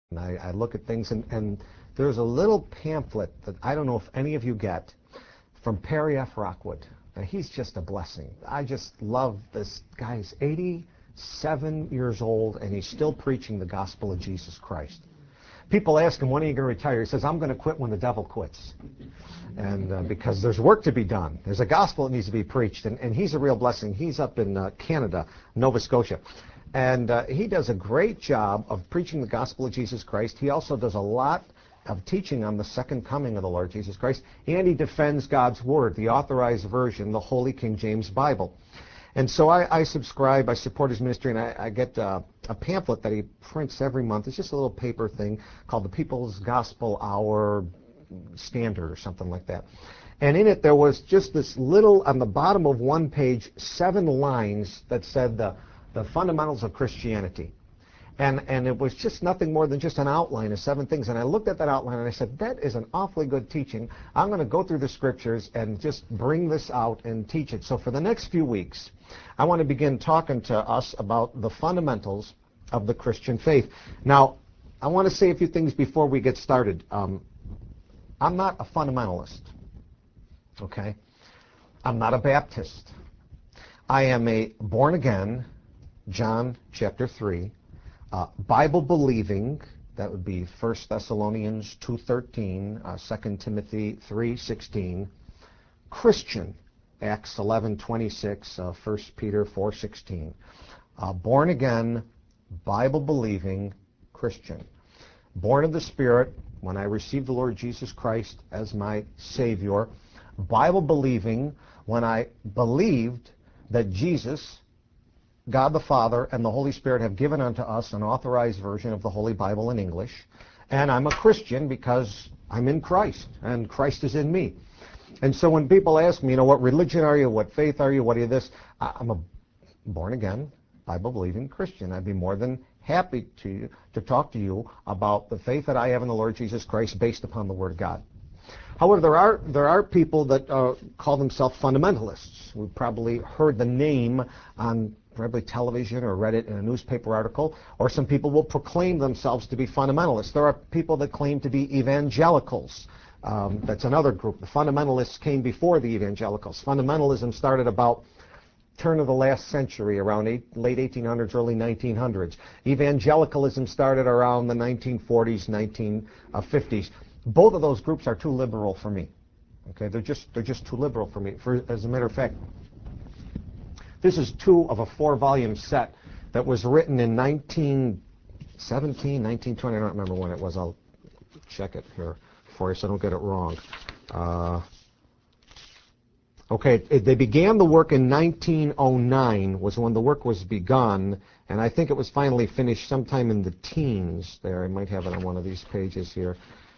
And I look at things, and there's a little pamphlet that I don't know if any of you get from Perry F. Rockwood. Now, he's just a blessing. I just love this guy. He's 87 years old, and he's still preaching the gospel of Jesus Christ. People ask him, when are you going to retire? He says, I'm going to quit when the devil quits. And because there's work to be done. There's a gospel that needs to be preached, and he's a real blessing. He's up in Canada, Nova Scotia. And he does a great job of preaching the gospel of Jesus Christ. He also does a lot of teaching on the second coming of the Lord Jesus Christ. And he defends God's Word, the authorized version, the Holy King James Bible. And so I subscribe, I support his ministry, and I get a pamphlet that he prints every month. It's just a little paper thing called the People's Gospel Hour Standard or something like that. And in it there was just this little, on the bottom of one page, 7 lines that said the fundamentals of Christianity. And it was just nothing more than just an outline of 7 things. And I looked at that outline and I said, that is an awfully good teaching. I'm going to go through the scriptures and just bring this out and teach it. So for the next few weeks, I want to begin talking to us about the fundamentals of the Christian faith. Now, I want to say a few things before we get started. I'm not a fundamentalist, okay? I'm not a Baptist. I am a born-again, John chapter 3, Bible-believing, that would be 1 Thessalonians 2:13, 2 Timothy 3:16, Christian, Acts 11:26, 1 Peter 4:16, born-again, Bible-believing Christian. Born of the Spirit when I received the Lord Jesus Christ as my Savior. Bible-believing when I believed that Jesus, God the Father, and the Holy Spirit have given unto us an authorized version of the Holy Bible in English. And I'm a Christian because I'm in Christ, and Christ is in me. And so when people ask me, what religion are you, what faith are you, what are you this, I'm a born-again, Bible-believing Christian. I'd be more than happy to talk to you about the faith that I have in the Lord Jesus Christ based upon the Word of God. However, there are people that call themselves fundamentalists. We've probably heard the name on probably television or read it in a newspaper article, or some people will proclaim themselves to be fundamentalists. There are people that claim to be evangelicals. That's another group. The fundamentalists came before the evangelicals. Fundamentalism started about turn of the last century, around late 1800s, early 1900s. Evangelicalism started around the 1940s, 1950s. Both of those groups are too liberal for me. Okay, they're just too liberal for me. As a matter of fact, this is 2 of a 4-volume set that was written in 1917, 1920. I don't remember when it was. I'll check it here for you so I don't get it wrong. Okay, they began the work in 1909 was when the work was begun, and I think it was finally finished sometime in the teens there. I might have it on one of these pages here.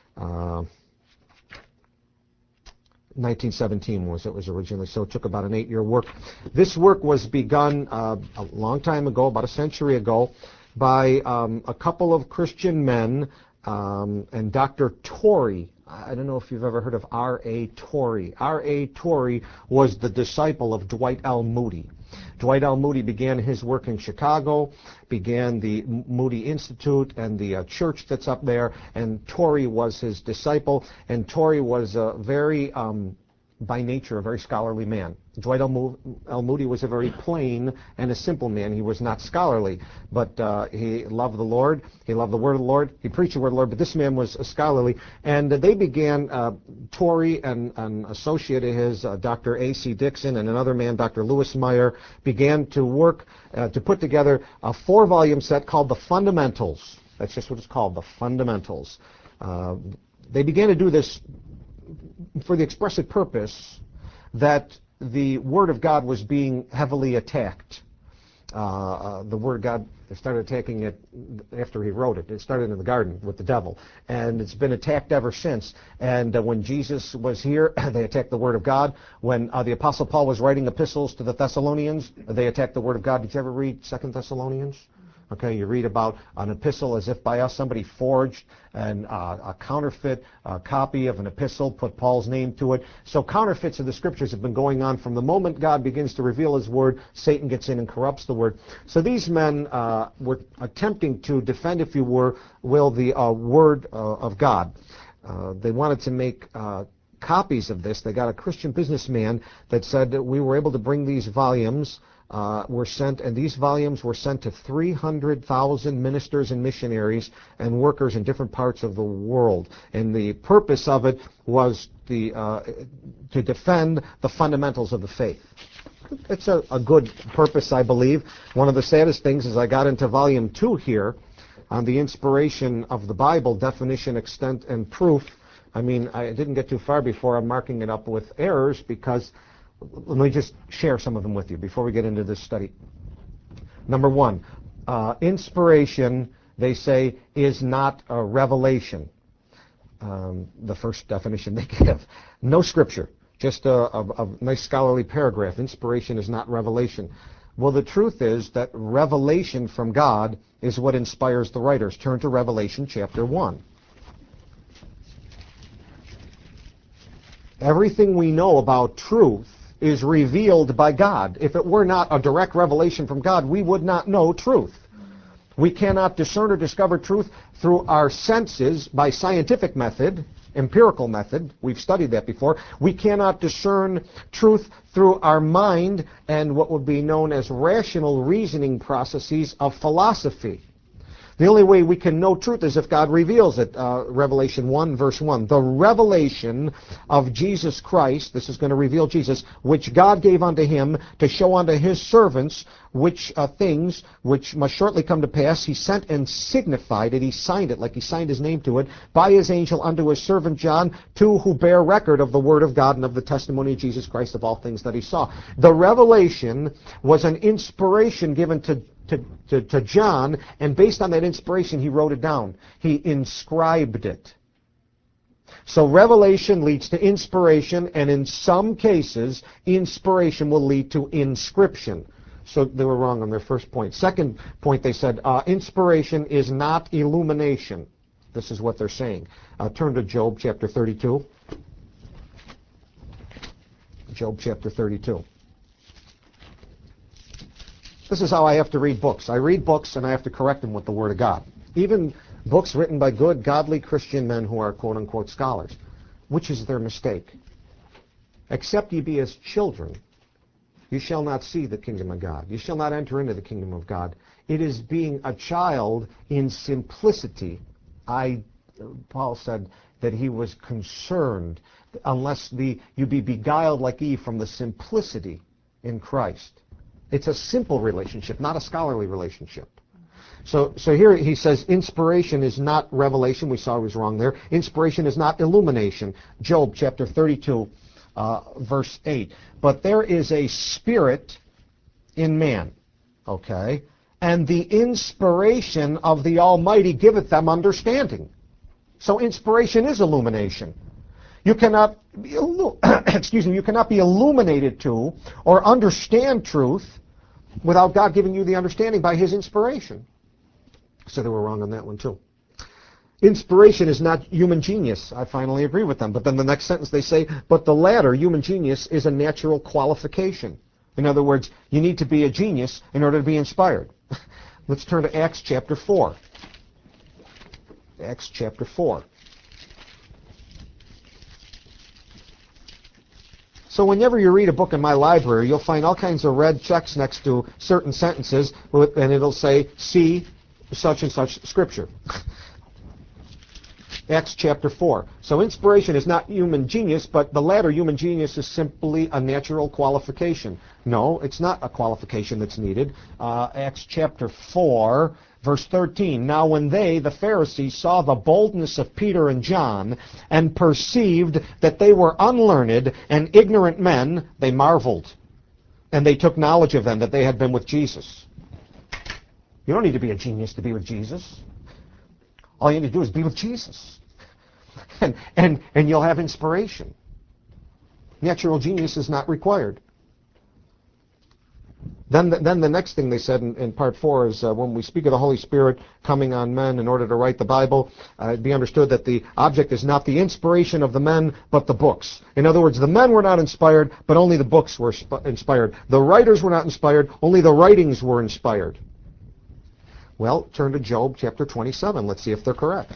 1917 was originally, so it took about an 8-year work. This work was begun a long time ago, about a century ago, by a couple of Christian men, and Dr. Torrey. I don't know if you've ever heard of R.A. Torrey. R.A. Torrey was the disciple of Dwight L. Moody. Dwight L. Moody began his work in Chicago, began the Moody Institute and the church that's up there, and Torrey was his disciple, and Torrey was by nature, a very scholarly man. Dwight L. Moody was a very plain and a simple man. He was not scholarly, but he loved the Lord. He loved the Word of the Lord. He preached the Word of the Lord, but this man was scholarly. And they began, Torrey and an associate of his, Dr. A.C. Dixon, and another man, Dr. Lewis Meyer, began to work to put together a 4-volume set called The Fundamentals. That's just what it's called, The Fundamentals. They began to do this for the expressive purpose that the Word of God was being heavily attacked. The Word of God, they started attacking it after he wrote it. It started in the garden with the devil, and it's been attacked ever since. And when Jesus was here, they attacked the Word of God. When the Apostle Paul was writing epistles to the Thessalonians, they attacked the Word of God. Did you ever read 2 Thessalonians? Okay, you read about an epistle as if by us somebody forged a counterfeit copy of an epistle, put Paul's name to it. So counterfeits of the scriptures have been going on from the moment God begins to reveal his word. Satan gets in and corrupts the word. So these men were attempting to defend, if you will, the word of God. They wanted to make copies of this. They got a Christian businessman that said that we were able to bring these volumes were sent, and these volumes were sent to 300,000 ministers and missionaries and workers in different parts of the world. And the purpose of it was to defend the fundamentals of the faith. It's a good purpose, I believe. One of the saddest things is I got into volume 2 here on the inspiration of the Bible, definition, extent, and proof. I mean, I didn't get too far before I'm marking it up with errors because let me just share some of them with you before we get into this study. Number 1, inspiration, they say, is not a revelation. The first definition they give. No scripture, just a nice scholarly paragraph. Inspiration is not revelation. Well, the truth is that revelation from God is what inspires the writers. Turn to Revelation chapter 1. Everything we know about truth is revealed by God. If it were not a direct revelation from God, we would not know truth. We cannot discern or discover truth through our senses by scientific method, empirical method. We've studied that before. We cannot discern truth through our mind and what would be known as rational reasoning processes of philosophy. The only way we can know truth is if God reveals it. Revelation 1, verse 1. The revelation of Jesus Christ, this is going to reveal Jesus, which God gave unto him to show unto his servants which things which must shortly come to pass. He sent and signified it. He signed it, like he signed his name to it, by his angel unto his servant John, two who bear record of the word of God and of the testimony of Jesus Christ of all things that he saw. The revelation was an inspiration given to John, and based on that inspiration, he wrote it down. He inscribed it. So revelation leads to inspiration, and in some cases, inspiration will lead to inscription. So they were wrong on their first point. Second point, they said, inspiration is not illumination. This is what they're saying. Turn to Job chapter 32. Job chapter 32. This is how I have to read books. I read books and I have to correct them with the Word of God. Even books written by good, godly Christian men who are quote-unquote scholars. Which is their mistake? Except ye be as children, you shall not see the kingdom of God. You shall not enter into the kingdom of God. It is being a child in simplicity. Paul said that he was concerned unless you be beguiled like Eve from the simplicity in Christ. It's a simple relationship, not a scholarly relationship. So here he says inspiration is not revelation. We saw he was wrong there. Inspiration is not illumination. Job chapter 32, verse 8. But there is a spirit in man, okay? And the inspiration of the Almighty giveth them understanding. So inspiration is illumination. You cannot be you cannot be illuminated to or understand truth without God giving you the understanding by his inspiration. So they were wrong on that one too. Inspiration is not human genius. I finally agree with them. But then the next sentence they say, but the latter, human genius, is a natural qualification. In other words, you need to be a genius in order to be inspired. Let's turn to Acts chapter 4. Acts chapter 4. So whenever you read a book in my library, you'll find all kinds of red checks next to certain sentences, and it'll say, see such and such scripture. Acts chapter 4. So inspiration is not human genius, but the latter, human genius, is simply a natural qualification. No, it's not a qualification that's needed. Acts chapter 4, verse 13. Now when they, the Pharisees, saw the boldness of Peter and John, and perceived that they were unlearned and ignorant men, they marveled. And they took knowledge of them, that they had been with Jesus. You don't need to be a genius to be with Jesus. All you need to do is be with Jesus. And you'll have inspiration. Natural genius is not required. Then the next thing they said in part 4 is when we speak of the Holy Spirit coming on men in order to write the Bible, it be understood that the object is not the inspiration of the men, but the books. In other words, the men were not inspired, but only the books were inspired. The writers were not inspired, only the writings were inspired. Well, turn to Job chapter 27. Let's see if they're correct.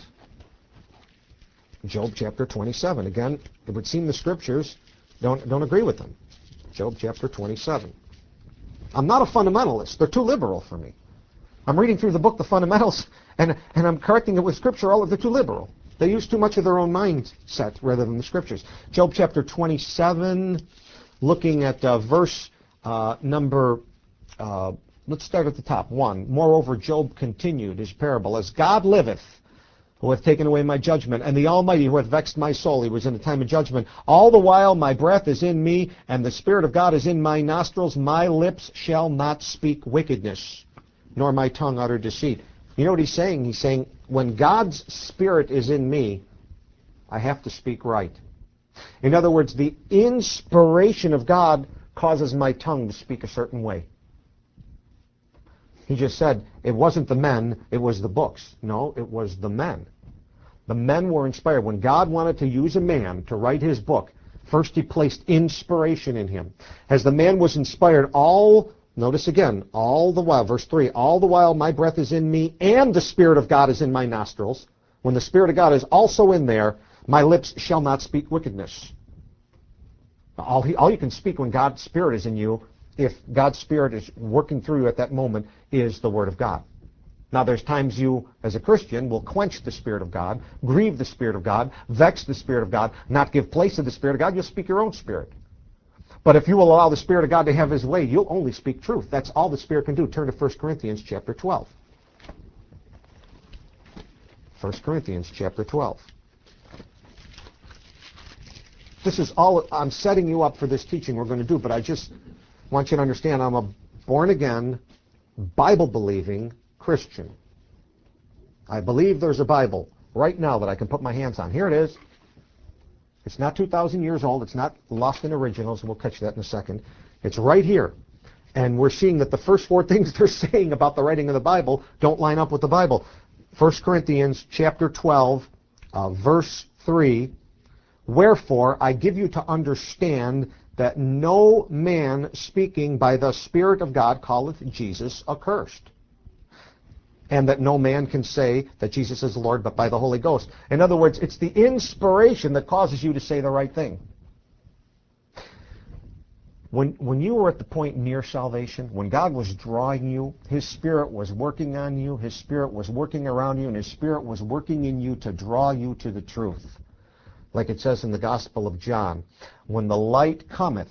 Job chapter 27. Again, it would seem the scriptures don't agree with them. Job chapter 27. I'm not a fundamentalist. They're too liberal for me. I'm reading through the book, The Fundamentals, and I'm correcting it with Scripture. They're too liberal. They use too much of their own mindset rather than the Scriptures. Job chapter 27, looking at verse number, let's start at the top, 1. Moreover, Job continued his parable, as God liveth, who hath taken away my judgment, and the Almighty who hath vexed my soul. He was in a time of judgment. All the while my breath is in me, and the Spirit of God is in my nostrils. My lips shall not speak wickedness, nor my tongue utter deceit. You know what he's saying? He's saying, when God's Spirit is in me, I have to speak right. In other words, the inspiration of God causes my tongue to speak a certain way. He just said, it wasn't the men, it was the books. No, it was the men. The men were inspired. When God wanted to use a man to write his book, first he placed inspiration in him. As the man was inspired, notice again, all the while, verse 3, all the while my breath is in me, and the Spirit of God is in my nostrils. When the Spirit of God is also in there, my lips shall not speak wickedness. All you can speak when God's Spirit is in you, if God's Spirit is working through you at that moment, is the Word of God. Now there's times you, as a Christian, will quench the Spirit of God, grieve the Spirit of God, vex the Spirit of God, not give place to the Spirit of God. You'll speak your own spirit. But if you will allow the Spirit of God to have his way, you'll only speak truth. That's all the Spirit can do. Turn to 1 Corinthians chapter 12. 1 Corinthians chapter 12. This is all I'm setting you up for this teaching we're going to do, but I just want you to understand I'm a born-again, Bible-believing Christian. I believe there's a Bible right now that I can put my hands on. Here it is. It's not 2,000 years old. It's not lost in originals. We'll catch that in a second. It's right here. And we're seeing that the first 4 things they're saying about the writing of the Bible don't line up with the Bible. 1 Corinthians chapter 12, verse 3, wherefore I give you to understand that no man speaking by the Spirit of God calleth Jesus accursed, and that no man can say that Jesus is the Lord but by the Holy Ghost. In other words, it's the inspiration that causes you to say the right thing. When you were at the point near salvation, when God was drawing you, His Spirit was working on you, His Spirit was working around you, and His Spirit was working in you to draw you to the truth. Like it says in the Gospel of John, when the light cometh,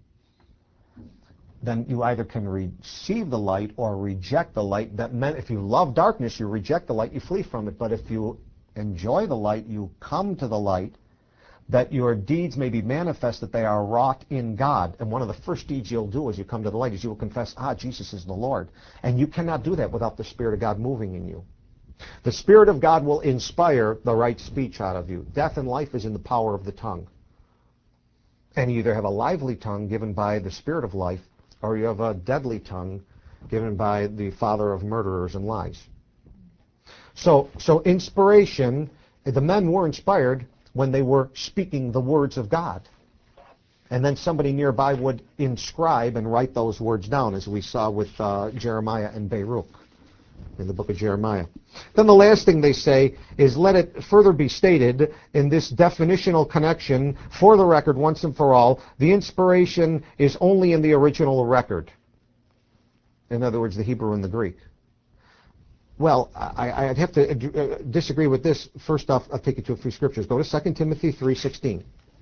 then you either can receive the light or reject the light. That meant if you love darkness, you reject the light, you flee from it. But if you enjoy the light, you come to the light, that your deeds may be manifest, that they are wrought in God. And one of the first deeds you'll do as you come to the light is you will confess, Jesus is the Lord. And you cannot do that without the Spirit of God moving in you. The Spirit of God will inspire the right speech out of you. Death and life is in the power of the tongue. And you either have a lively tongue given by the Spirit of life, or you have a deadly tongue given by the father of murderers and lies. So inspiration, the men were inspired when they were speaking the words of God. And then somebody nearby would inscribe and write those words down, as we saw with Jeremiah and Baruch in the book of Jeremiah. Then the last thing they say is, let it further be stated in this definitional connection, for the record, once and for all, the inspiration is only in the original record. In other words, the Hebrew and the Greek. Well, I'd have to disagree with this. First off, I'll take you to a few scriptures. Go to 2 Timothy 3:16.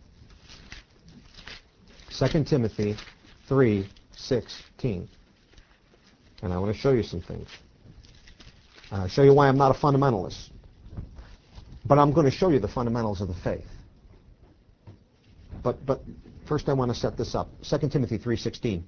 2 Timothy 3:16. And I want to show you some things. Show you why I'm not a fundamentalist. But I'm going to show you the fundamentals of the faith. But first I want to set this up. 2 Timothy 3:16.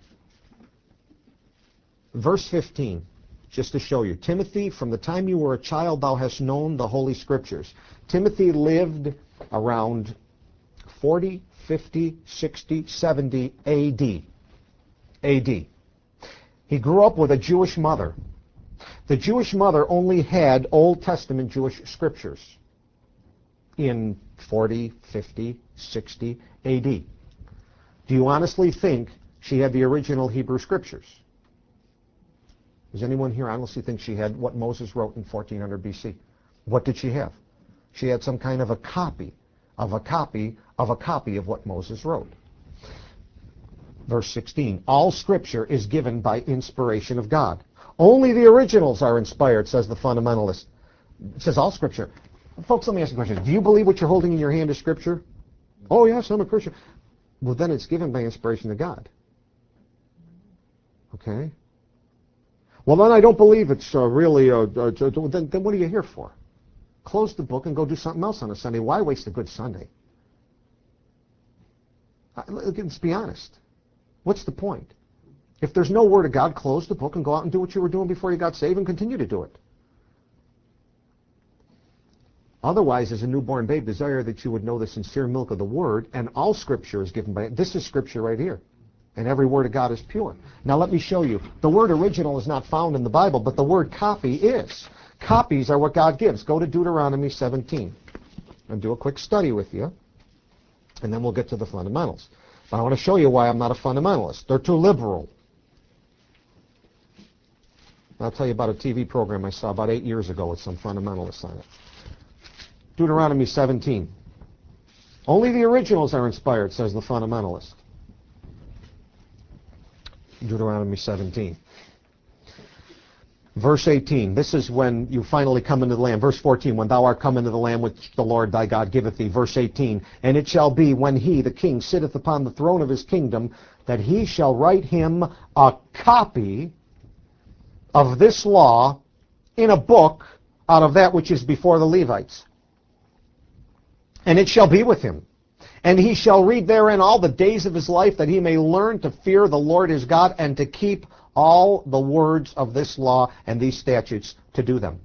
Verse 15, just to show you. Timothy, from the time you were a child, thou hast known the Holy Scriptures. Timothy lived around 40, 50, 60, 70 A.D. A.D. He grew up with a Jewish mother. The Jewish mother only had Old Testament Jewish scriptures in 40, 50, 60 AD. Do you honestly think she had the original Hebrew scriptures? Does anyone here honestly think she had what Moses wrote in 1400 BC? What did she have? She had some kind of a copy of a copy of a copy of what Moses wrote. Verse 16, all scripture is given by inspiration of God. Only the originals are inspired, says the fundamentalist. It says all scripture. Folks, let me ask you a question. Do you believe what you're holding in your hand is scripture? Oh, yes, I'm a Christian. Well, then it's given by inspiration of God. Okay? Well, then I don't believe it's really, then what are you here for? Close the book and go do something else on a Sunday. Why waste a good Sunday? Let's be honest. What's the point? If there's no Word of God, close the book and go out and do what you were doing before you got saved and continue to do it. Otherwise, as a newborn babe, desire that you would know the sincere milk of the Word, and all Scripture is given by it. This is Scripture right here. And every word of God is pure. Now let me show you. The word original is not found in the Bible, but the word copy is. Copies are what God gives. Go to Deuteronomy 17 and do a quick study with you, and then we'll get to the fundamentals. But I want to show you why I'm not a fundamentalist. They're too liberal. I'll tell you about a TV program I saw about 8 years ago with some fundamentalists on it. Deuteronomy 17. Only the originals are inspired, says the fundamentalist. Deuteronomy 17. Verse 18, this is when you finally come into the land. Verse 14, when thou art come into the land which the Lord thy God giveth thee. Verse 18, and it shall be when he, the king, sitteth upon the throne of his kingdom, that he shall write him a copy of this law in a book out of that which is before the Levites. And it shall be with him. And he shall read therein all the days of his life, that he may learn to fear the Lord his God, and to keep all the words of this law and these statutes, to do them.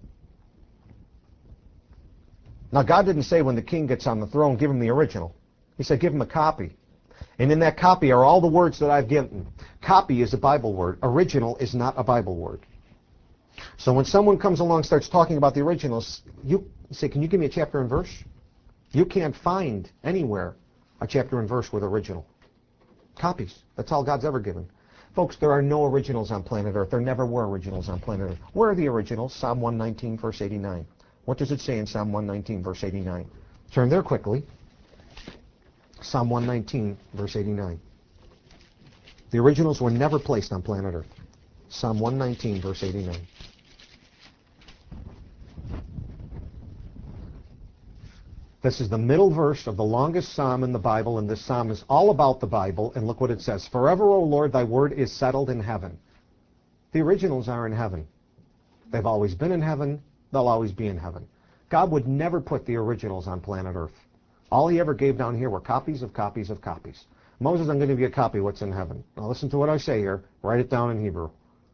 Now, God didn't say when the king gets on the throne, give him the original. He said, give him a copy. And in that copy are all the words that I've given. Copy is a Bible word. Original is not a Bible word. So when someone comes along and starts talking about the originals, you say, can you give me a chapter and verse? You can't find anywhere a chapter and verse with original. Copies. That's all God's ever given. Folks, there are no originals on planet Earth. There never were originals on planet Earth. Where are the originals? Psalm 119, verse 89. What does it say in Psalm 119, verse 89? Turn there quickly. Psalm 119, verse 89. The originals were never placed on planet Earth. Psalm 119, verse 89. This is the middle verse of the longest psalm in the Bible, and this psalm is all about the Bible, and look what it says. Forever, O Lord, thy word is settled in heaven. The originals are in heaven. They've always been in heaven. They'll always be in heaven. God would never put the originals on planet Earth. All he ever gave down here were copies of copies of copies. Moses, I'm going to give you a copy of what's in heaven. Now listen to what I say here. Write it down in Hebrew.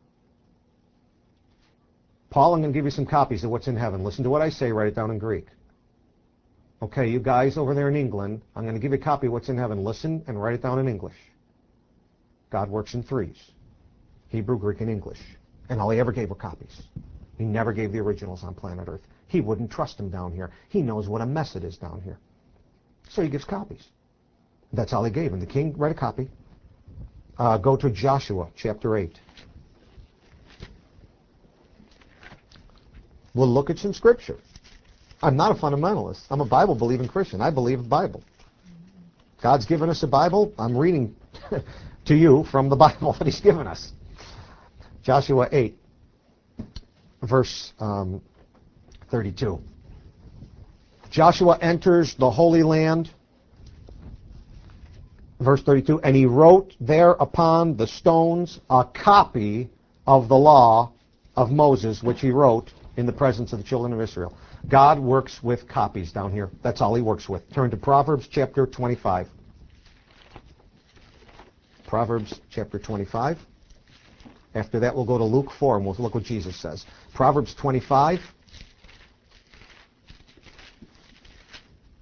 Paul, I'm going to give you some copies of what's in heaven. Listen to what I say. Write it down in Greek. Okay, you guys over there in England, I'm going to give you a copy of what's in heaven. Listen and write it down in English. God works in threes. Hebrew, Greek, and English. And all he ever gave were copies. He never gave the originals on planet Earth. He wouldn't trust them down here. He knows what a mess it is down here. So he gives copies. That's all he gave. And the king, write a copy. Go to Joshua chapter 8. We'll look at some scripture. I'm not a fundamentalist. I'm a Bible-believing Christian. I believe the Bible. God's given us a Bible. I'm reading to you from the Bible that he's given us. Joshua 8, verse 32. Joshua enters the Holy Land. Verse 32, and he wrote there upon the stones a copy of the law of Moses, which he wrote in the presence of the children of Israel. God works with copies down here. That's all he works with. Turn to Proverbs chapter 25. Proverbs chapter 25. After that, we'll go to Luke 4, and we'll look what Jesus says. Proverbs 25.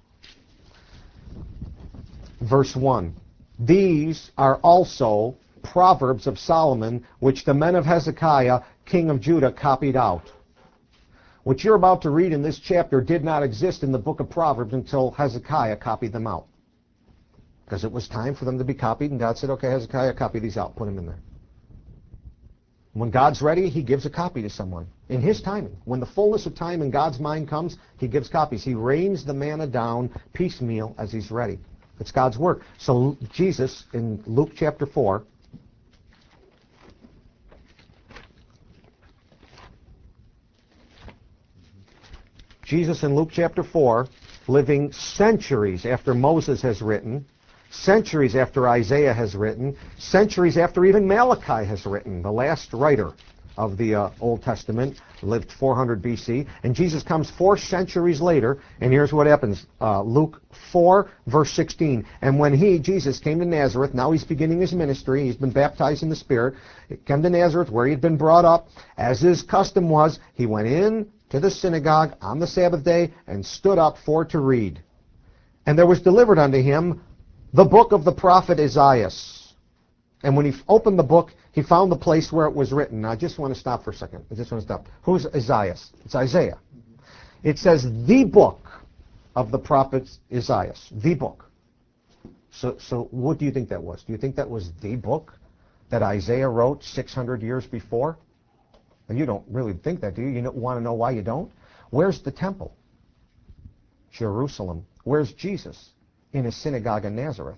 Verse 1. These are also Proverbs of Solomon, which the men of Hezekiah, king of Judah, copied out. What you're about to read in this chapter did not exist in the book of Proverbs until Hezekiah copied them out. Because it was time for them to be copied, and God said, okay, Hezekiah, copy these out, put them in there. When God's ready, he gives a copy to someone in his timing. When the fullness of time in God's mind comes, he gives copies. He rains the manna down piecemeal as he's ready. It's God's work. So Jesus, in Luke chapter 4, Jesus in Luke chapter 4, living centuries after Moses has written, centuries after Isaiah has written, centuries after even Malachi has written, the last writer of the Old Testament, lived 400 BC, and Jesus comes 4 centuries later, and here's what happens. Luke 4, verse 16, and when he, Jesus, came to Nazareth, now he's beginning his ministry, he's been baptized in the Spirit, he came to Nazareth where he had been brought up, as his custom was, he went in to the synagogue on the Sabbath day and stood up for to read. And there was delivered unto him the book of the prophet Isaiah. And when he opened the book, he found the place where it was written. Now, I just want to stop for a second. I just want to stop. Who's Isaiah? It's Isaiah. It says the book of the prophet Isaiah. The book. So what do you think that was? Do you think that was the book that Isaiah wrote 600 years before? And you don't really think that, do you? You want to know why you don't? Where's the temple? Jerusalem. Where's Jesus? In a synagogue in Nazareth.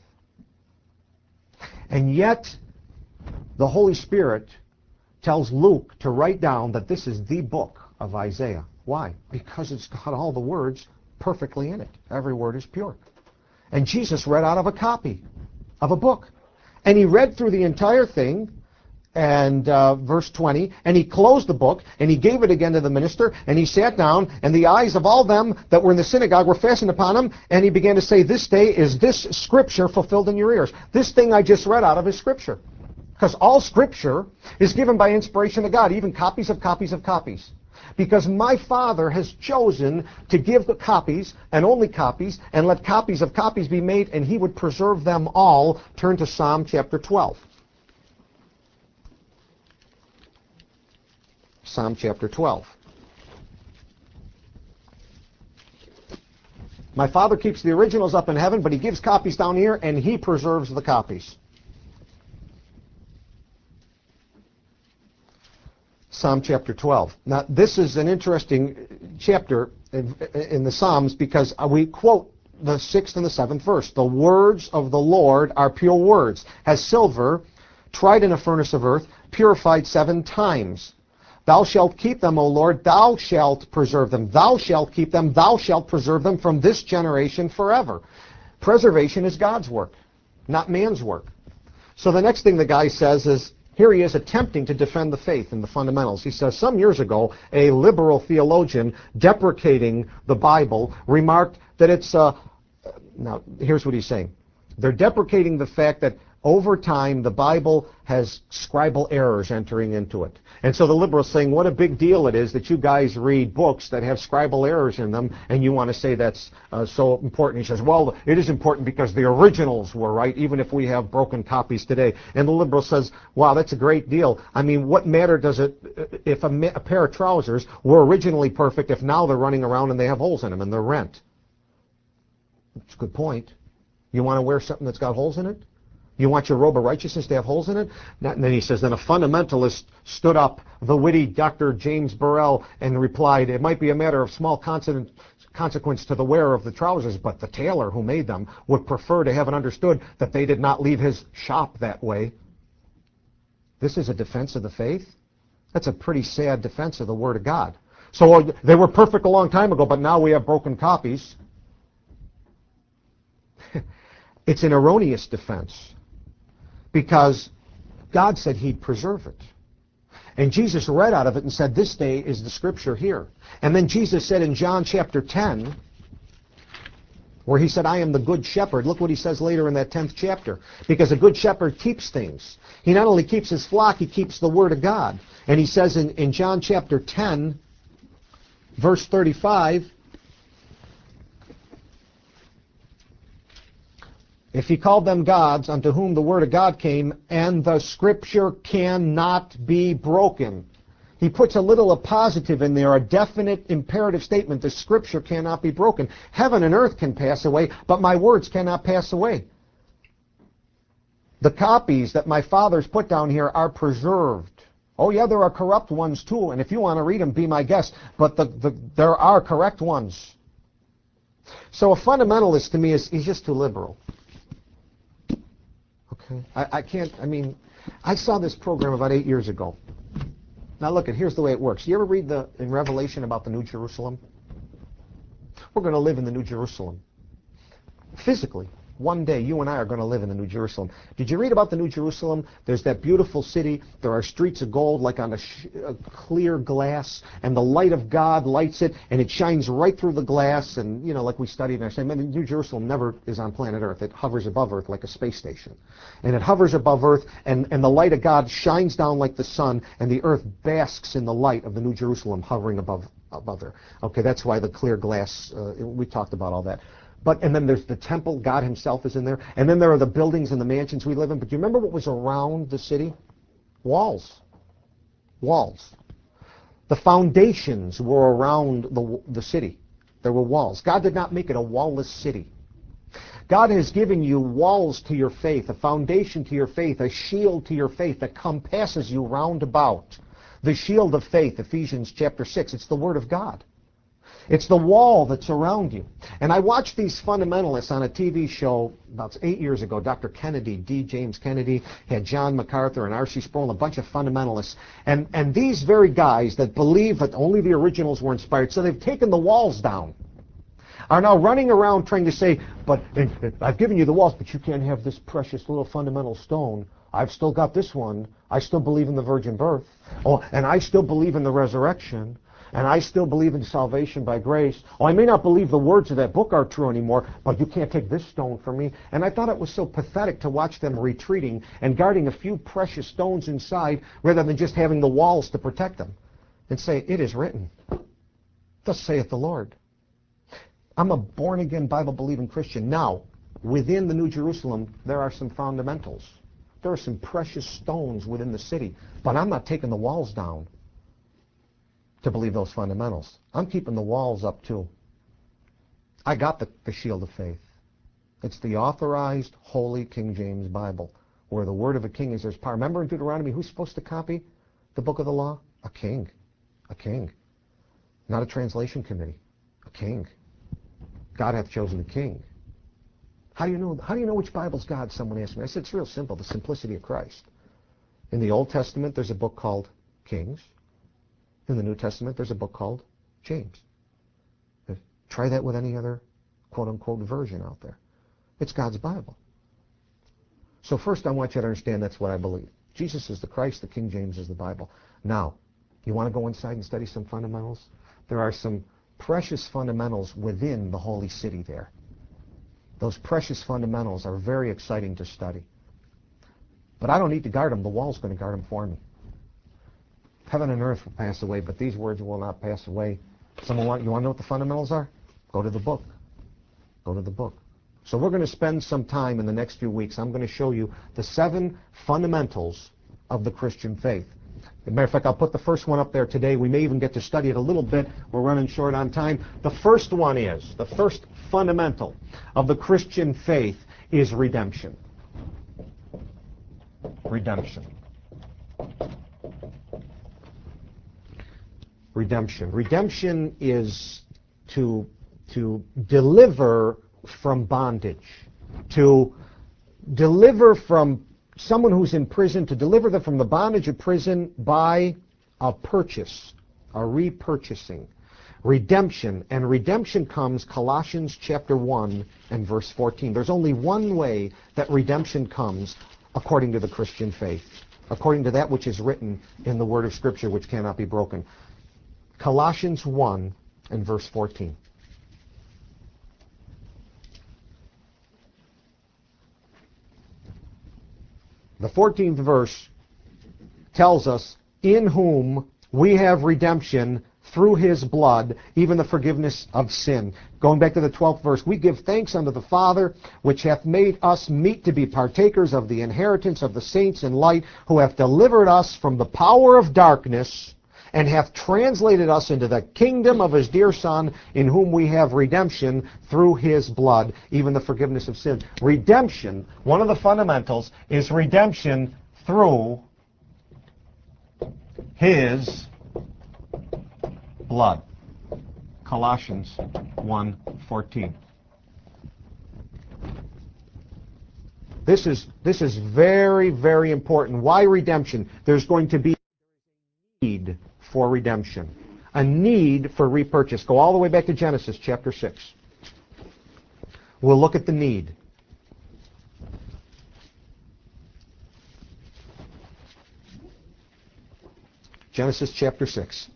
And yet, the Holy Spirit tells Luke to write down that this is the book of Isaiah. Why? Because it's got all the words perfectly in it. Every word is pure. And Jesus read out of a copy of a book. And he read through the entire thing, and verse 20, and he closed the book, and he gave it again to the minister, and he sat down, and the eyes of all them that were in the synagogue were fastened upon him, and he began to say, this day is this scripture fulfilled in your ears. This thing I just read out of is scripture. Because all scripture is given by inspiration of God, even copies of copies of copies. Because my Father has chosen to give the copies, and only copies, and let copies of copies be made, and he would preserve them all. Turn to Psalm chapter 12. Psalm chapter 12. My Father keeps the originals up in heaven, but he gives copies down here, and he preserves the copies. Psalm chapter 12. Now, this is an interesting chapter in the Psalms because we quote the 6th and the 7th verse. The words of the Lord are pure words, as silver tried in a furnace of earth, purified 7 times. Thou shalt keep them, O Lord, thou shalt preserve them. Thou shalt keep them, thou shalt preserve them from this generation forever. Preservation is God's work, not man's work. So the next thing the guy says is, here he is attempting to defend the faith and the fundamentals. He says, some years ago, a liberal theologian deprecating the Bible remarked that it's, now here's what he's saying. They're deprecating the fact that over time the Bible has scribal errors entering into it. And so the liberal's saying, what a big deal it is that you guys read books that have scribal errors in them, and you want to say that's so important. He says, well, it is important because the originals were right, even if we have broken copies today. And the liberal says, wow, that's a great deal. I mean, what matter does it if a pair of trousers were originally perfect if now they're running around and they have holes in them and they're rent? That's a good point. You want to wear something that's got holes in it? You want your robe of righteousness to have holes in it? And then he says, then a fundamentalist stood up, the witty Dr. James Burrell, and replied, it might be a matter of small consequence to the wearer of the trousers, but the tailor who made them would prefer to have it understood that they did not leave his shop that way. This is a defense of the faith? That's a pretty sad defense of the Word of God. So they were perfect a long time ago, but now we have broken copies. It's an erroneous defense. Because God said he'd preserve it. And Jesus read out of it and said, this day is the scripture here. And then Jesus said in John chapter 10, where he said, I am the good shepherd. Look what he says later in that 10th chapter. Because a good shepherd keeps things. He not only keeps his flock, he keeps the word of God. And he says in John chapter 10, verse 35, If he called them gods, unto whom the word of God came, and the scripture cannot be broken. He puts a little appositive in there, a definite imperative statement. The scripture cannot be broken. Heaven and earth can pass away, but my words cannot pass away. The copies that my fathers put down here are preserved. Oh yeah, there are corrupt ones too, and if you want to read them, be my guest. But there are correct ones. So a fundamentalist to me he's just too liberal. Okay, I saw this program about 8 years ago. Now look, here's the way it works. You ever read in Revelation about the New Jerusalem? We're going to live in the New Jerusalem. Physically. One day, you and I are going to live in the New Jerusalem. Did you read about the New Jerusalem? There's that beautiful city. There are streets of gold like on a clear glass, and the light of God lights it, and it shines right through the glass. And, like we studied in our study, New Jerusalem never is on planet Earth. It hovers above Earth like a space station. And it hovers above Earth, and the light of God shines down like the sun, and the earth basks in the light of the New Jerusalem hovering above there. Okay, that's why the clear glass, we talked about all that. And then there's the temple, God himself is in there. And then there are the buildings and the mansions we live in. But do you remember what was around the city? Walls. Walls. The foundations were around the city. There were walls. God did not make it a wall-less city. God has given you walls to your faith, a foundation to your faith, a shield to your faith that compasses you round about. The shield of faith, Ephesians chapter 6, it's the Word of God. It's the wall that's around you. And I watched these fundamentalists on a TV show about 8 years ago. Dr. Kennedy, D. James Kennedy, had John MacArthur and R.C. Sproul, a bunch of fundamentalists. And these very guys that believe that only the originals were inspired, so they've taken the walls down, are now running around trying to say, but I've given you the walls, but you can't have this precious little fundamental stone. I've still got this one. I still believe in the virgin birth. Oh, and I still believe in the resurrection. And I still believe in salvation by grace. Oh, I may not believe the words of that book are true anymore, but you can't take this stone from me. And I thought it was so pathetic to watch them retreating and guarding a few precious stones inside rather than just having the walls to protect them. And say, it is written. Thus saith the Lord. I'm a born-again, Bible-believing Christian. Now, within the New Jerusalem, there are some fundamentals. There are some precious stones within the city. But I'm not taking the walls down to believe those fundamentals. I'm keeping the walls up too. I got the shield of faith. It's the authorized, holy King James Bible, where the word of a king is there's power. Remember in Deuteronomy, who's supposed to copy the book of the law? A king. A king. Not a translation committee. A king. God hath chosen a king. How do you know which Bible's God? Someone asked me. I said, it's real simple. The simplicity of Christ. In the Old Testament, there's a book called Kings. In the New Testament, there's a book called James. Try that with any other quote-unquote version out there. It's God's Bible. So first I want you to understand that's what I believe. Jesus is the Christ, the King James is the Bible. Now, you want to go inside and study some fundamentals? There are some precious fundamentals within the holy city there. Those precious fundamentals are very exciting to study. But I don't need to guard them. The wall's going to guard them for me. Heaven and earth will pass away, but these words will not pass away. You want to know what the fundamentals are? Go to the book. Go to the book. So we're going to spend some time in the next few weeks. I'm going to show you the 7 fundamentals of the Christian faith. As a matter of fact, I'll put the first one up there today. We may even get to study it a little bit. We're running short on time. The first fundamental of the Christian faith is redemption. Redemption. Redemption. Redemption is to deliver from bondage, to deliver from someone who's in prison, to deliver them from the bondage of prison by a purchase, a repurchasing. Redemption. And redemption comes Colossians chapter 1 and verse 14. There's only one way that redemption comes according to the Christian faith, according to that which is written in the Word of Scripture, which cannot be broken. Colossians 1 and verse 14. The 14th verse tells us, in whom we have redemption through his blood, even the forgiveness of sin. Going back to the 12th verse, we give thanks unto the Father, which hath made us meet to be partakers of the inheritance of the saints in light, who hath delivered us from the power of darkness, and hath translated us into the kingdom of his dear Son, in whom we have redemption through his blood, even the forgiveness of sin. Redemption, one of the fundamentals, is redemption through his blood. Colossians 1:14. This is very, very important. Why redemption? There's going to be a need for redemption, a need for repurchase. Go all the way back to Genesis chapter 6. We'll look at the need. Genesis chapter 6.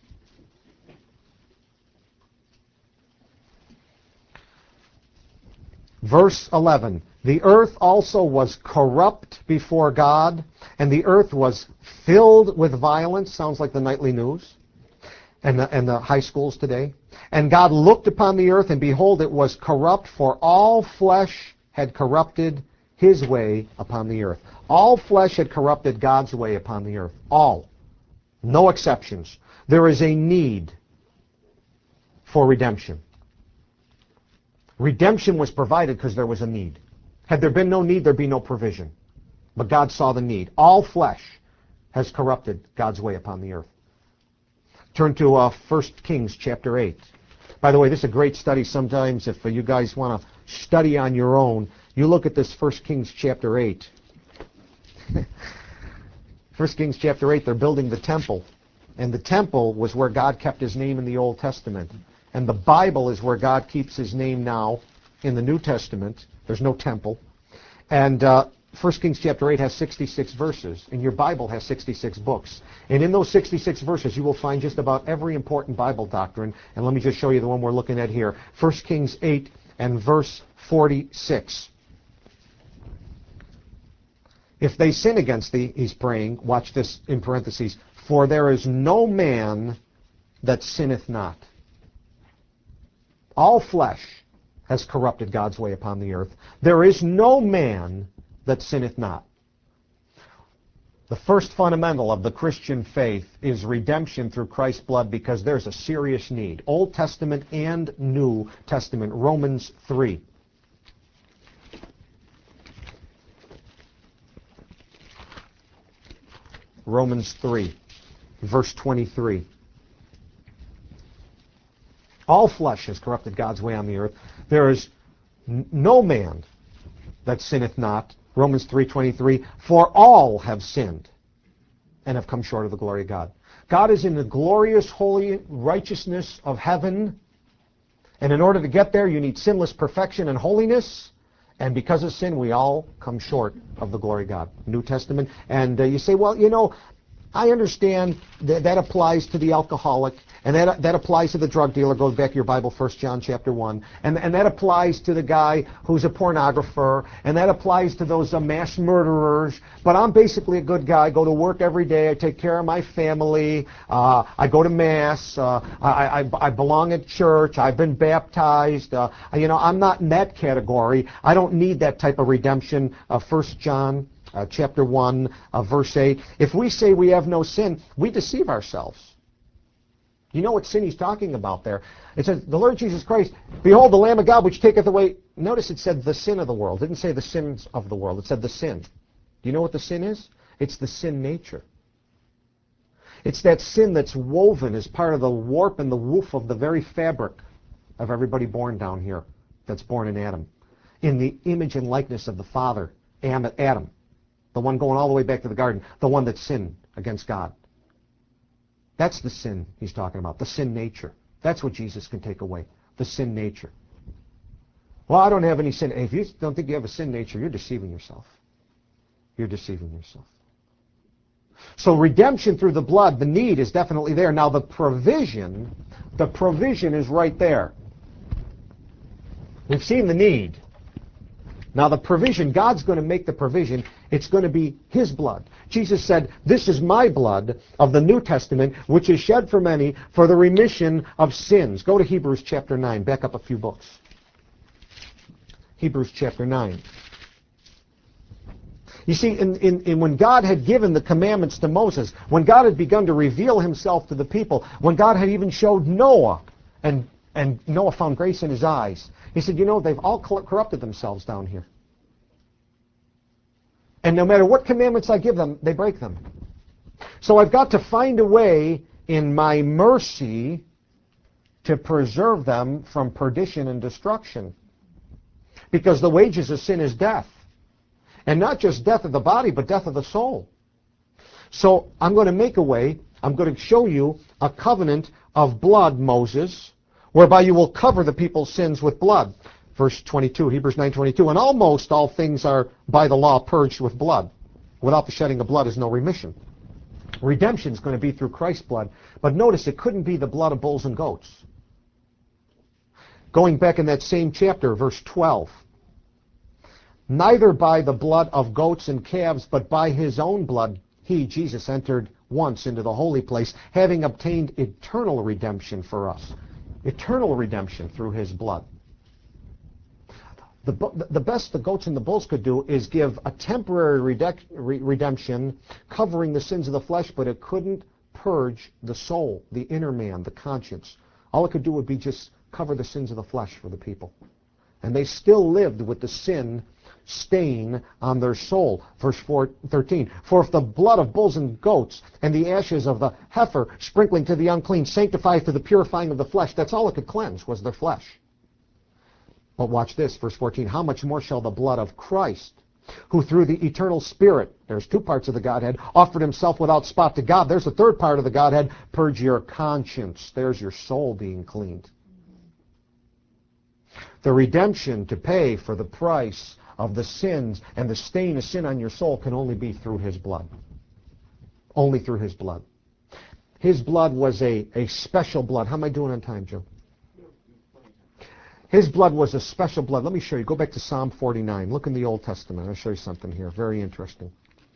Verse 11, the earth also was corrupt before God, and the earth was filled with violence. Sounds like the nightly news and the high schools today. And God looked upon the earth, and behold, it was corrupt, for all flesh had corrupted his way upon the earth. All flesh had corrupted God's way upon the earth. All. No exceptions. There is a need for redemption. Redemption was provided because there was a need. Had there been no need, there'd be no provision. But God saw the need. All flesh has corrupted God's way upon the earth. Turn to 1 Kings chapter 8. By the way, this is a great study sometimes if you guys want to study on your own. You look at this 1 Kings chapter 8. 1 Kings chapter 8, they're building the temple. And the temple was where God kept his name in the Old Testament. And the Bible is where God keeps his name now in the New Testament. There's no temple. And 1 Kings chapter 8 has 66 verses, and your Bible has 66 books. And in those 66 verses, you will find just about every important Bible doctrine. And let me just show you the one we're looking at here. 1 Kings 8 and verse 46. If they sin against thee, he's praying, watch this in parentheses, for there is no man that sinneth not. All flesh has corrupted God's way upon the earth. There is no man that sinneth not. The first fundamental of the Christian faith is redemption through Christ's blood, because there's a serious need. Old Testament and New Testament. Romans 3. Romans 3, verse 23. All flesh has corrupted God's way on the earth. There is no man that sinneth not. Romans 3:23. For all have sinned and have come short of the glory of God. God is in the glorious, holy righteousness of heaven. And in order to get there, you need sinless perfection and holiness. And because of sin, we all come short of the glory of God. New Testament. And you say, well, you know, I understand that applies to the alcoholic, and that applies to the drug dealer. Goes back to your Bible, 1 John chapter 1. And that applies to the guy who's a pornographer, and that applies to those mass murderers. But I'm basically a good guy. I go to work every day. I take care of my family. I go to Mass. I belong at church. I've been baptized. I'm not in that category. I don't need that type of redemption. 1 John chapter 1, verse 8. If we say we have no sin, we deceive ourselves. You know what sin he's talking about there? It says, the Lord Jesus Christ, behold the Lamb of God which taketh away. Notice it said the sin of the world. It didn't say the sins of the world. It said the sin. Do you know what the sin is? It's the sin nature. It's that sin that's woven as part of the warp and the woof of the very fabric of everybody born down here, that's born in Adam, in the image and likeness of the Father, Adam. The one going all the way back to the garden. The one that sinned against God. That's the sin he's talking about. The sin nature. That's what Jesus can take away. The sin nature. Well, I don't have any sin. If you don't think you have a sin nature, you're deceiving yourself. You're deceiving yourself. So redemption through the blood, the need is definitely there. Now the provision is right there. We've seen the need. Now the provision, God's going to make the provision. It's going to be His blood. Jesus said, "This is my blood of the New Testament, which is shed for many for the remission of sins." Go to Hebrews chapter 9. Back up a few books. Hebrews chapter 9. You see, when God had given the commandments to Moses, when God had begun to reveal Himself to the people, when God had even showed Noah, and Noah found grace in his eyes, He said, they've all corrupted themselves down here. And no matter what commandments I give them, they break them. So I've got to find a way in my mercy to preserve them from perdition and destruction. Because the wages of sin is death. And not just death of the body, but death of the soul. So I'm going to make a way. I'm going to show you a covenant of blood, Moses, whereby you will cover the people's sins with blood. Verse 22, Hebrews 9:22. And almost all things are by the law purged with blood. Without the shedding of blood is no remission. Redemption is going to be through Christ's blood. But notice, it couldn't be the blood of bulls and goats. Going back in that same chapter, verse 12. Neither by the blood of goats and calves, but by His own blood, He, Jesus, entered once into the holy place, having obtained eternal redemption for us. Eternal redemption through His blood. The best the goats and the bulls could do is give a temporary redemption covering the sins of the flesh, but it couldn't purge the soul, the inner man, the conscience. All it could do would be just cover the sins of the flesh for the people. And they still lived with the sin stain on their soul. Verse 13. For if the blood of bulls and goats and the ashes of the heifer sprinkling to the unclean sanctifies to the purifying of the flesh, that's all it could cleanse, was their flesh. But watch this, verse 14. How much more shall the blood of Christ, who through the eternal Spirit, there's two parts of the Godhead, offered Himself without spot to God, there's the third part of the Godhead, purge your conscience. There's your soul being cleaned. The redemption to pay for the price of the sins and the stain of sin on your soul can only be through His blood. Only through His blood. His blood was a special blood. How am I doing on time, Joe? His blood was a special blood. Let me show you. Go back to Psalm 49. Look in the Old Testament. I'll show you something here. Very interesting.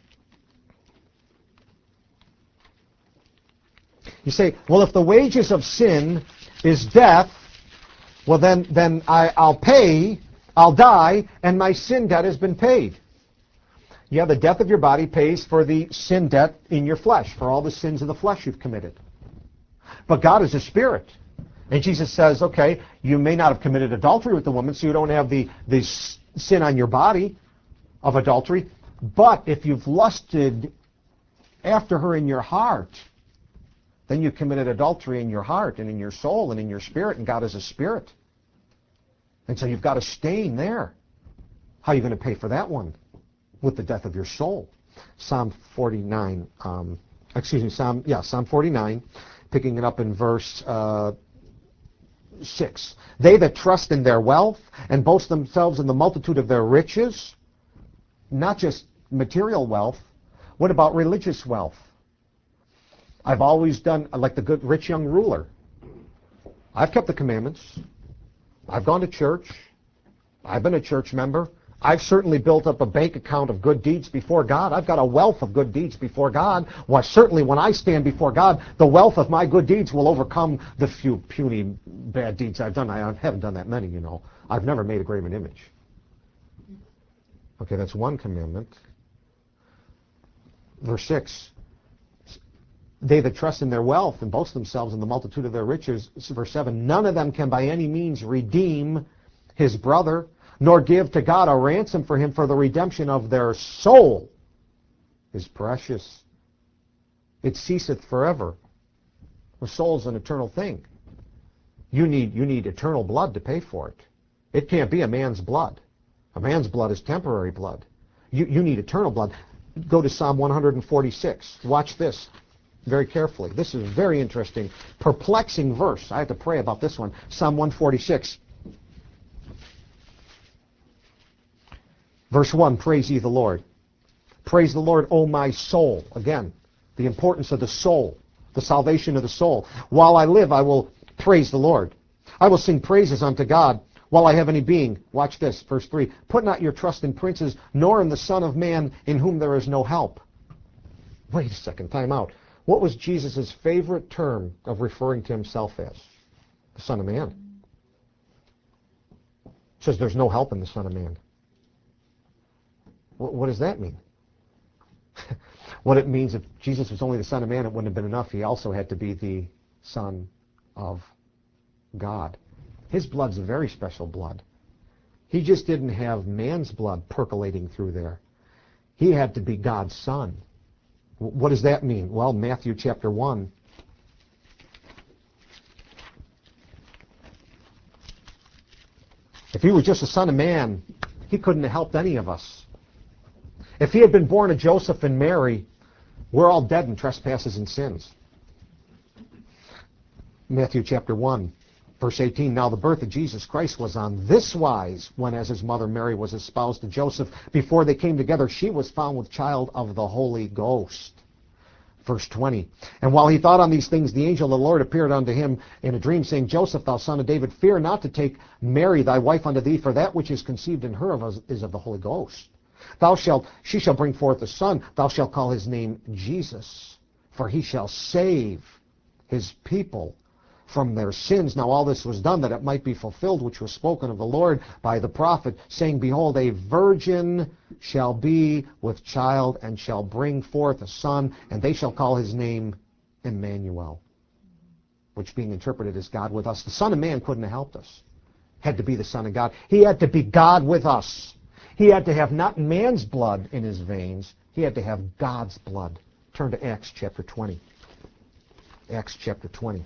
You say, well, if the wages of sin is death, well, then I'll pay, I'll die, and my sin debt has been paid. Yeah, the death of your body pays for the sin debt in your flesh, for all the sins of the flesh you've committed. But God is a spirit. And Jesus says, okay, you may not have committed adultery with the woman, so you don't have the sin on your body of adultery. But if you've lusted after her in your heart, then you committed adultery in your heart and in your soul and in your spirit, and God is a spirit. And so you've got a stain there. How are you going to pay for that one? With the death of your soul. Psalm 49, Psalm 49, picking it up in verse 6. They that trust in their wealth and boast themselves in the multitude of their riches, not just material wealth, what about religious wealth? I've always done like the good rich young ruler. I've kept the commandments. I've gone to church. I've been a church member. I've certainly built up a bank account of good deeds before God. I've got a wealth of good deeds before God. Well, certainly when I stand before God, the wealth of my good deeds will overcome the few puny bad deeds I've done. I haven't done that many, I've never made a graven image. Okay, that's one commandment. Verse 6. They that trust in their wealth and boast themselves in the multitude of their riches. Verse 7. None of them can by any means redeem his brother, nor give to God a ransom for him, for the redemption of their soul is precious. It ceaseth forever. The soul is an eternal thing. You need eternal blood to pay for it. It can't be a man's blood. A man's blood is temporary blood. You need eternal blood. Go to Psalm 146. Watch this very carefully. This is a very interesting, perplexing verse. I have to pray about this one. Psalm 146. Verse 1, praise ye the Lord. Praise the Lord, O my soul. Again, the importance of the soul, the salvation of the soul. While I live, I will praise the Lord. I will sing praises unto God while I have any being. Watch this, verse 3. Put not your trust in princes, nor in the Son of Man, in whom there is no help. Wait a second, time out. What was Jesus' favorite term of referring to himself as? The Son of Man. It says there's no help in the Son of Man. What does that mean? What it means, if Jesus was only the Son of Man, it wouldn't have been enough. He also had to be the Son of God. His blood's a very special blood. He just didn't have man's blood percolating through there. He had to be God's Son. What does that mean? Well, Matthew chapter 1. If he was just a son of man, he couldn't have helped any of us. If he had been born of Joseph and Mary, we're all dead in trespasses and sins. Matthew chapter 1, verse 18. Now the birth of Jesus Christ was on this wise, when as his mother Mary was espoused to Joseph, before they came together, she was found with child of the Holy Ghost. Verse 20. And while he thought on these things, the angel of the Lord appeared unto him in a dream, saying, Joseph, thou son of David, fear not to take Mary thy wife unto thee, for that which is conceived in her is of the Holy Ghost. She shall bring forth a son, thou shalt call his name Jesus, for he shall save his people from their sins. Now all this was done that it might be fulfilled, which was spoken of the Lord by the prophet, saying, Behold, a virgin shall be with child, and shall bring forth a son, and they shall call his name Emmanuel, which being interpreted as God with us. The Son of Man couldn't have helped us. Had to be the Son of God. He had to be God with us. He had to have not man's blood in his veins. He had to have God's blood. Turn to Acts chapter 20. Acts chapter 20.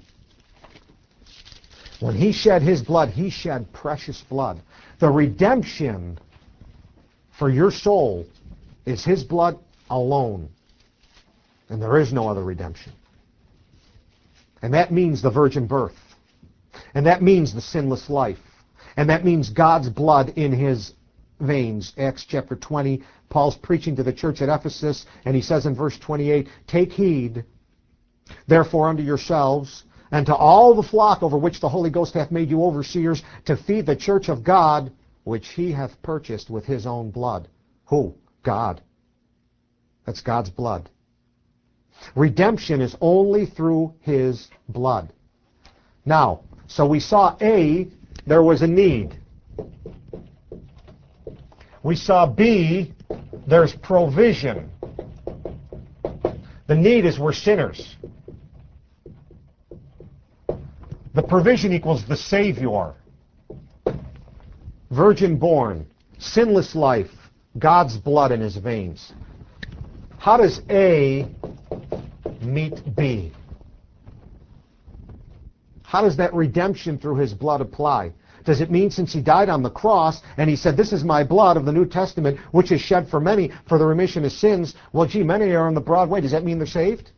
When he shed his blood, he shed precious blood. The redemption for your soul is his blood alone. And there is no other redemption. And that means the virgin birth. And that means the sinless life. And that means God's blood in his veins. Acts chapter 20, Paul's preaching to the church at Ephesus, and he says in verse 28, Take heed, therefore, unto yourselves, and to all the flock over which the Holy Ghost hath made you overseers, to feed the church of God, which he hath purchased with his own blood. Who? God. That's God's blood. Redemption is only through his blood. Now, so we saw A, there was a need. We saw B, there's provision. The need is we're sinners. The provision equals the Savior. Virgin born, sinless life, God's blood in his veins. How does A meet B? How does that redemption through his blood apply? Does it mean since he died on the cross and he said, this is my blood of the New Testament, which is shed for many for the remission of sins? Well, gee, many are on the broad way. Does that mean they're saved?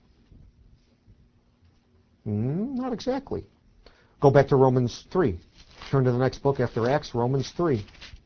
Not exactly. Go back to Romans 3. Turn to the next book after Acts, Romans 3.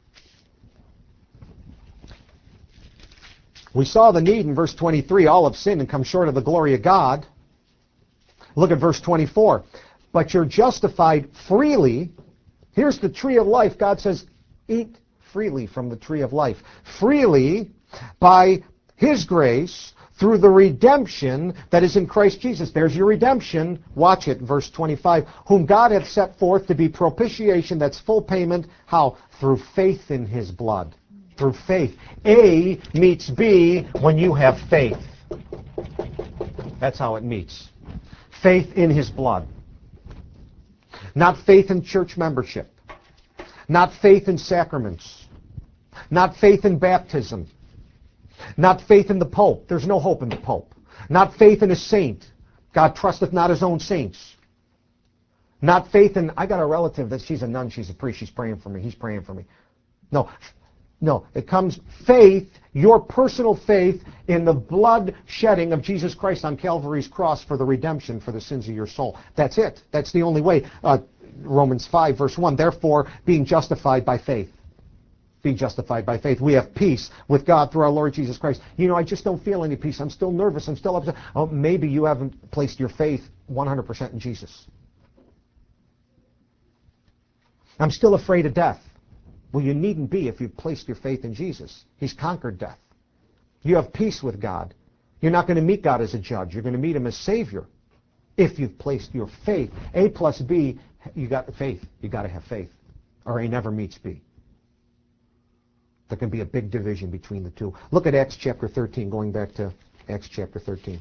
We saw the need in verse 23. All have sinned and come short of the glory of God. Look at verse 24. But you're justified freely. Here's the tree of life. God says, eat freely from the tree of life. Freely by his grace through the redemption that is in Christ Jesus. There's your redemption. Watch it, verse 25. Whom God hath set forth to be propitiation, that's full payment. How? Through faith in his blood. Through faith. A meets B when you have faith. That's how it meets. Faith in his blood. Not faith in church membership. Not faith in sacraments. Not faith in baptism. Not faith in the Pope. There's no hope in the Pope. Not faith in a saint. God trusteth not his own saints. Not faith in, I got a relative that she's a nun, she's a priest, she's praying for me, he's praying for me. No, it comes faith, your personal faith in the blood shedding of Jesus Christ on Calvary's cross for the redemption for the sins of your soul. That's it. That's the only way. Romans 5, verse 1, therefore, being justified by faith. Being justified by faith. We have peace with God through our Lord Jesus Christ. You know, I just don't feel any peace. I'm still nervous. I'm still upset. Oh, maybe you haven't placed your faith 100% in Jesus. I'm still afraid of death. Well, you needn't be if you've placed your faith in Jesus. He's conquered death. You have peace with God. You're not going to meet God as a judge. You're going to meet him as Savior if you've placed your faith. A plus B, you got faith. You got to have faith, or A never meets B. There can be a big division between the two. Look at Acts chapter 13, going back to Acts chapter 13.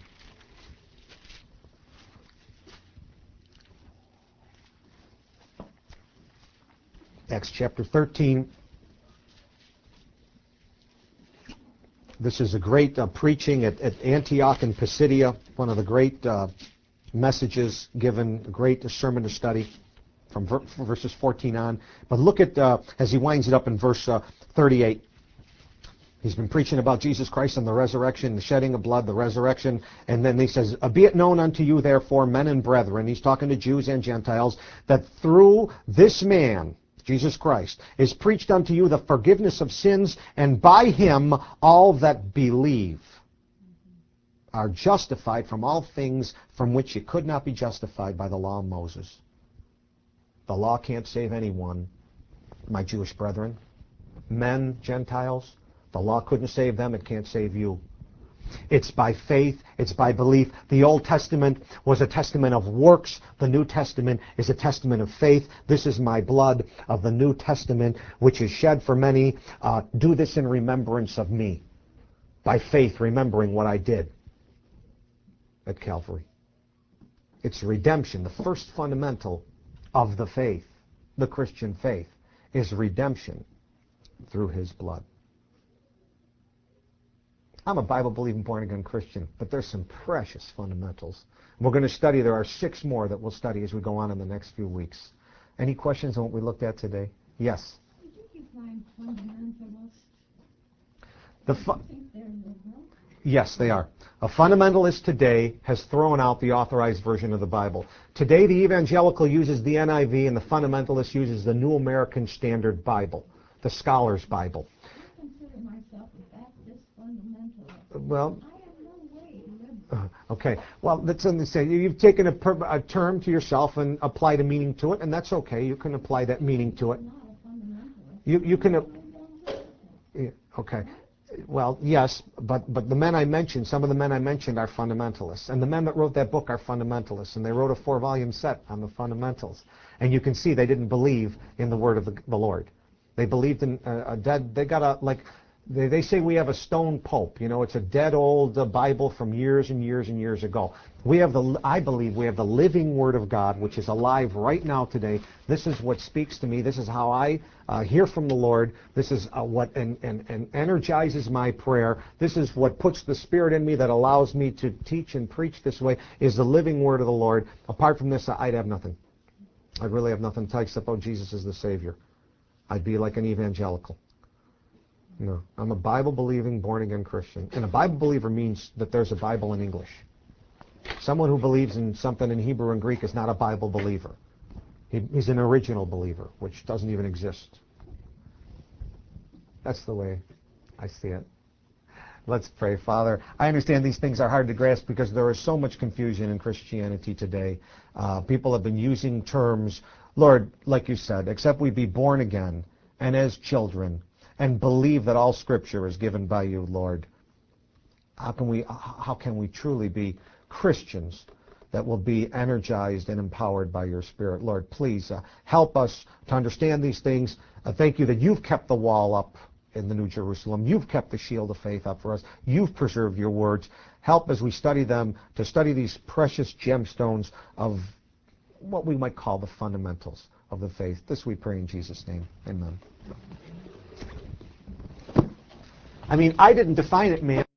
Acts chapter 13. This is a great preaching at Antioch in Pisidia, one of the great messages given, a great sermon to study from verses 14 on. But look at, as he winds it up in verse 38. He's been preaching about Jesus Christ and the resurrection, the shedding of blood, the resurrection, and then he says, "Be it known unto you, therefore, men and brethren," he's talking to Jews and Gentiles, "that through this man, Jesus Christ, is preached unto you the forgiveness of sins, and by him all that believe are justified from all things from which you could not be justified by the law of Moses." The law can't save anyone, my Jewish brethren. Men, Gentiles, the law couldn't save them, it can't save you. It's by faith, it's by belief. The Old Testament was a testament of works. The New Testament is a testament of faith. This is my blood of the New Testament, which is shed for many. Do this in remembrance of me. By faith, remembering what I did at Calvary. It's redemption. The first fundamental of the faith, the Christian faith, is redemption through his blood. I'm a Bible-believing, born-again Christian, but there's some precious fundamentals. We're going to study, there are 6 more that we'll study as we go on in the next few weeks. Any questions on what we looked at today? Yes? Did you define fundamentalist? Yes, they are. A fundamentalist today has thrown out the authorized version of the Bible. Today, the evangelical uses the NIV, and the fundamentalist uses the New American Standard Bible, the Scholar's Bible. I consider myself a Baptist fundamentalist. Well, I have no way liberal. okay. Well, that's in the same. You've taken a term to yourself and applied a meaning to it, and that's okay. You can apply that meaning to it. I'm not a fundamentalist. You can. I really don't like that. Yeah, okay. Well, yes, but the men I mentioned, some of the men I mentioned are fundamentalists. And the men that wrote that book are fundamentalists. And they wrote a 4-volume set on the fundamentals. And you can see they didn't believe in the word of the Lord. They believed in a dead, they got a, like, they say we have a stone pope. You know, it's a dead old Bible from years and years and years ago. We have I believe we have the living Word of God, which is alive right now today. This is what speaks to me. This is how I hear from the Lord. This is what and energizes my prayer. This is what puts the Spirit in me that allows me to teach and preach this way, is the living Word of the Lord. Apart from this, I'd have nothing. I'd really have nothing to tell except, oh, Jesus is the Savior. I'd be like an evangelical. No, I'm a Bible-believing, born-again Christian. And a Bible believer means that there's a Bible in English. Someone who believes in something in Hebrew and Greek is not a Bible believer. He's an original believer, which doesn't even exist. That's the way I see it. Let's pray. Father, I understand these things are hard to grasp because there is so much confusion in Christianity today. People have been using terms, Lord, like you said, except we be born again and as children, and believe that all Scripture is given by you, Lord. How can we truly be Christians that will be energized and empowered by your Spirit? Lord, please help us to understand these things. Thank you that you've kept the wall up in the New Jerusalem. You've kept the shield of faith up for us. You've preserved your words. Help as we study them to study these precious gemstones of what we might call the fundamentals of the faith. This we pray in Jesus' name. Amen. I mean, I didn't define it, man.